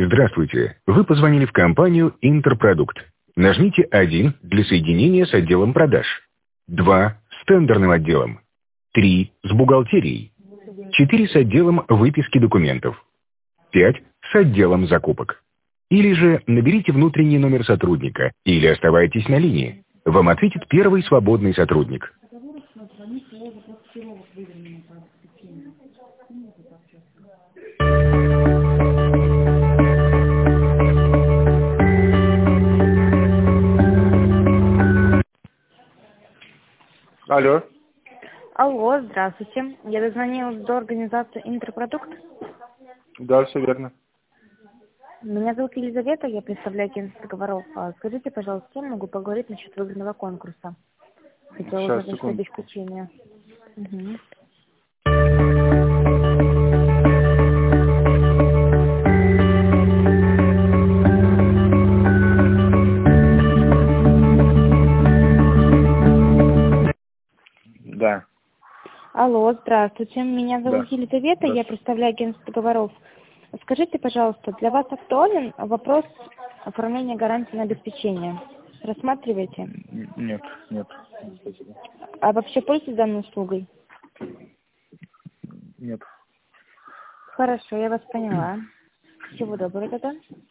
Здравствуйте. Вы позвонили в компанию «Интерпродукт». Нажмите 1 для соединения с отделом продаж, 2 с тендерным отделом, 3 с бухгалтерией, 4 с отделом выписки документов, 5 с отделом закупок. Или же наберите внутренний номер сотрудника или оставайтесь на линии. Вам ответит первый свободный сотрудник. Алло. Алло, здравствуйте. Я дозвонилась до организации «Интерпродукт». Да, все верно. Меня зовут Елизавета, я представляю агентство договоров. Скажите, пожалуйста, с кем могу поговорить насчет выгодного конкурса? Хотела Сейчас, узнать насчет секундочку. обеспечения. Угу. Да. Алло, здравствуйте. Меня зовут Да. Елизавета, я представляю агентство договоров. Скажите, пожалуйста, для вас актуален вопрос оформления гарантии на обеспечение? Рассматриваете? Нет, нет. Спасибо. А вообще пользуетесь данной услугой? Нет. Хорошо, я вас поняла. Всего доброго тогда.